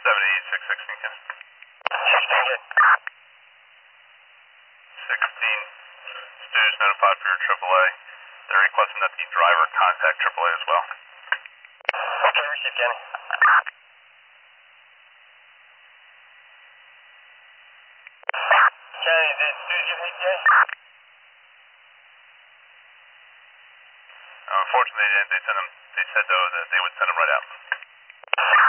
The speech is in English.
7616, Ken. 16. Students notified for your AAA. They're requesting that the driver contact AAA as well. Okay, received, Kenny. Kenny, did students give me ETA? Unfortunately, they said though that they would send them right out.